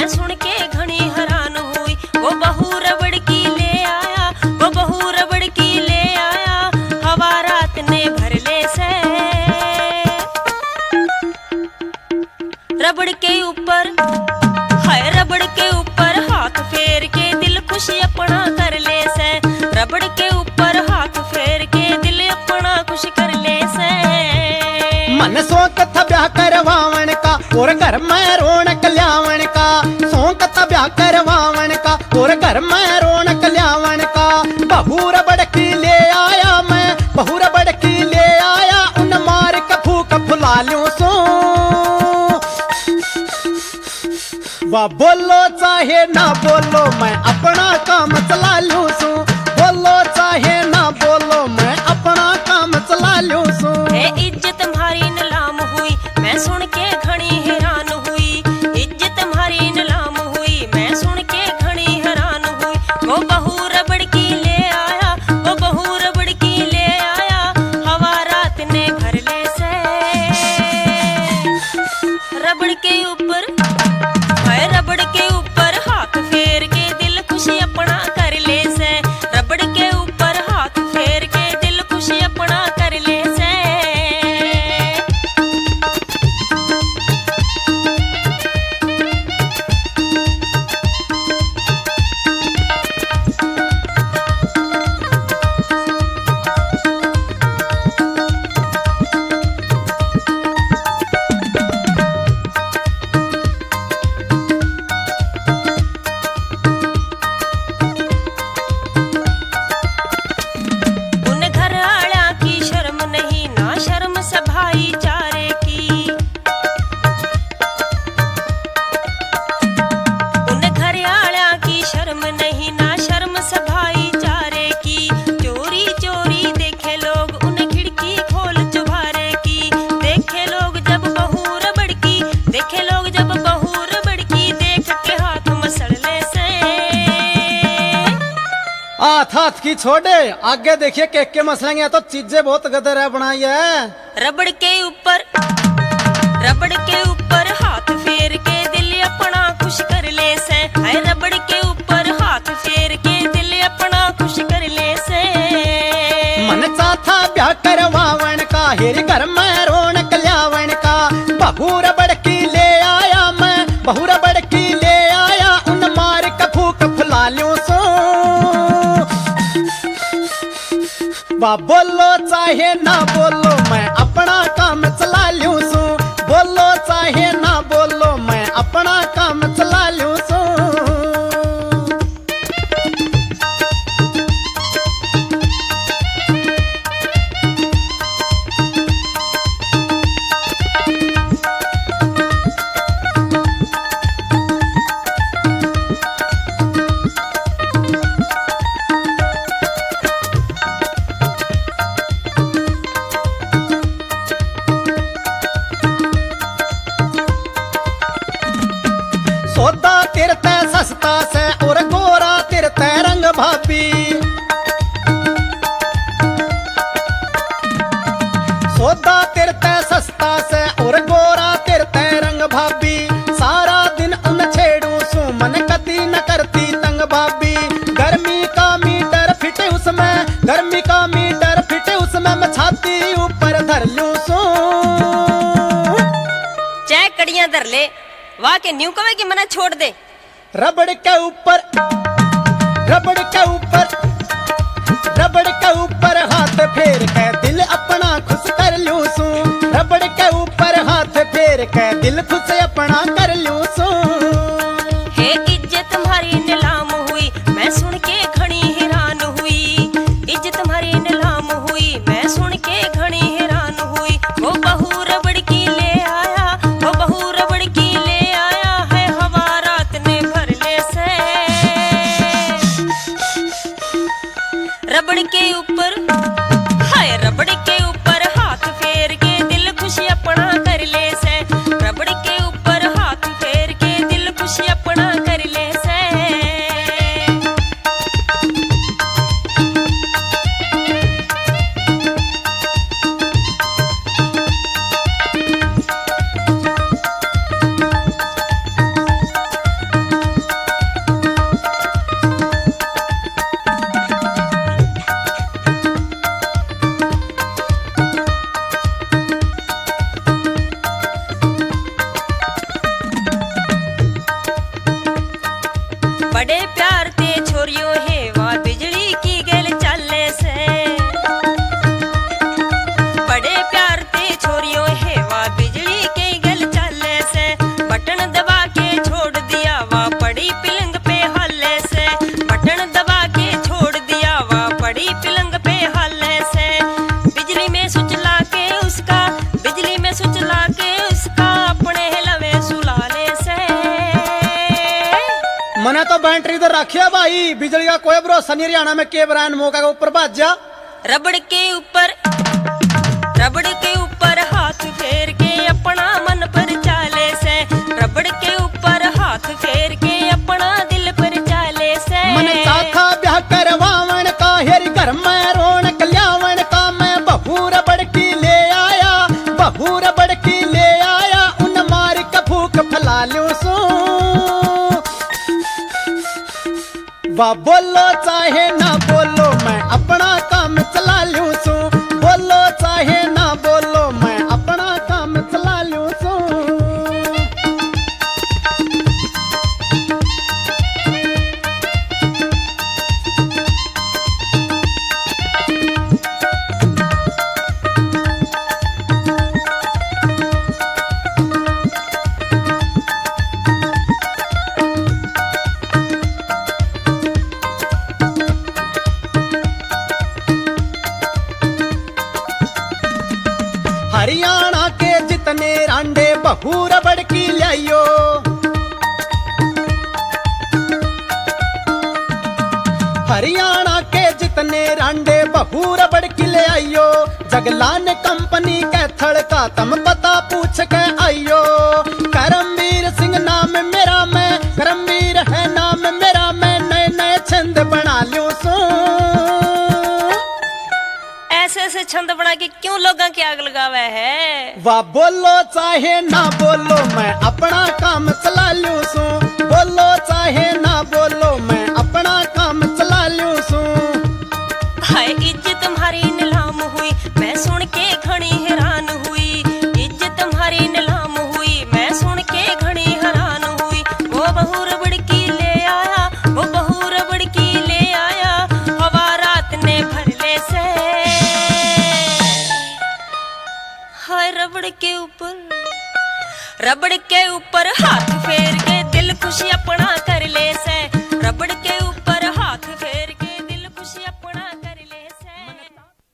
मैं सुन के घनी हैरान हुई। वो बहू रबड़ की ले आया, वो बहू रबड़ की ले आया, हवा रात ने भर ले से। रबड़ के ऊपर हाय रबड़ के ऊपर हाथ फेर के दिल खुश अपना कर ले से। रबड़ के ऊपर हाथ फेर के दिल अपना खुश कर ले से। मन शौक था ब्याह करवावन का और घर में रौनक ल्यावन का। शौक था ब्याह करवावन का और घर में रौनक ल्यावन का। बहू रबड़ की ले आया मैं, बहू रबड़ की ले आया, उन मार के फूक फुला लूं सो। वाह बोलो चाहे ना बोलो मैं अपना काम चला लूं सू। बोलो चाहे ना बोलो मैं अपना काम चला लूं सू। इज्जत तुम्हारी नीलाम हुई, मैं सुन के घनी हैरान हुई। इज्जत तुम्हारी नीलाम हुई, मैं सुन के घनी हैरान हुई। वो बहू रबड़ की ले आया, वो बहू रबड़ की ले आया, हवा रात ने भर ले से। रबड़ के ऊपर हाय रबड़ के ऊपर हाथ फेर के दिल खुशी अपना कर ले से। रबड़ के ऊपर हाथ फेर के दिल खुशी अपना कर ले से। हाथ की छोड़े आगे देखिए केक के मसलेंगे तो चीजें बहुत गदर है बनाई है। रबड़ के ऊपर हाथ फेर के दिल अपना खुश कर ले से। हाय रबड़ के ऊपर हाथ फेर के दिल अपना खुश कर ले से। मन चाथा ब्याह करवावन का हेरी घर में रौनक ल्यावन का। बहू रबड़ की ले आया मैं, बहू रबड़ की ले आया, उन मार के फूक फुला लूं सो। वाह बोलो चाहे ना बोलो मैं अपना काम चला लूं सू। बोलो चाहे ना बोलो मैं अपना काम चला लूं सू। सौदा तिरते सस्ता से और गोरा तिरते रंग भाभी। सौदा तिरते सस्ता से और गोरा तिरते रंग भाभी। सारा दिन उन छेड़ू सू मन कती न करती तंग भाभी। गर्मी का मीटर फिटे उसमें, गर्मी का मीटर फिटे उसमें, मैं छाती ऊपर धर लूं सू। चाहे कड़ियां धर ले वाह के न्यू कवे की मना छोड़ दे। रबड़ के ऊपर रबड़ के ऊपर रबड़ के ऊपर हाथ फेर के दिल अपना खुश कर लूं सू। रबड़ के ऊपर हाथ फेर के दिल खुश अपना कर लूं सू। हे इज्जत तुम्हारी नीलाम हुई, मैं सुन के घनी हैरान हुई। इज्जत तुम्हारी नीलाम हुई, मैं सुन के घनी हैरान हुई। वो बहू रबड़ की ले आया, वो बहू रबड़ की ले आया है, हवा रात ने भर ले से। रबड़ के ऊपर हाय रबड़ के ऊपर हाथ फेर के दिल खुश अपना कर ले से। रबड़ के ऊपर हाथ फेर के दिल बड़े प्यार ते छोरियों हेवा बिजली की गेल चाले से, बड़े प्यार ते छोरियों हेवा बिजली के गेल चाले से, बटन दबा के छोड़ दिया वा पड़ी पिलंग पे हाले से, बटन दबा के छोड़ दिया वा पड़ी पिलंग पे हाले से, बिजली में स्विच ला के उसका, बिजली में स्विच ला के उसका अपने लवे सुलाने से। मने तो बैटरी तो रखिया भाई, बिजली का कोई भरोसा नहीं, हरियाणा में के ब्रांड मौका के ऊपर भाजा। रबड़ के ऊपर, रबड़ के ऊपर हाथ फेर के अपना मन पर चाले से, रबड़ के ऊपर हाथ फेर के अपना दिल पर चाले से। मन चाखा ब्याह करवावन का, हेरी घर में रौनक ल्यावन का, मैं बहू रबड़ की ले आया, बहू रबड़ की ले आया, उन मार का फूक फैला लूं सू। वाह बोलो चाहे ना बोलो मैं अपना काम चला लूं सू, बोलो चाहे ना बोलो मैं अपना काम चला लूं सू। हरियाणा के जितने रांडे बहू रबड़ की लाइयो, हरियाणा के जितने रांडे बहू रबड़ की ले आइयो, जगलान कंपनी के थड़का तम पता पूछ के आइयो। करमवीर सिंह नाम मेरा, मैं करमवीर है नाम मेरा, मैं नए नए छंद बना लूं सू। ऐसे ऐसे छंद बना के क्यों लोगों की आग लगावे है। वाह बोलो चाहे ना बोलो मैं अपना काम चला लूं सू, बोलो चाहे ना बोलो मैं अपना काम चला लूं सू। हाय इज्जत तुम्हारी नीलाम हुई, मैं सुन के घनी हैरान हुई, इज्जत तुम्हारी नीलाम हुई, मैं सुन के घनी हैरान हुई। वो बहू रबड़ की ले आया, वो बहू रबड़ की ले आया, हवा रात ने भर ले से। हाय रबड़ के ऊपर, रबड़ के ऊपर हाथ फेर के दिल खुशी अपना कर ले से, रबड़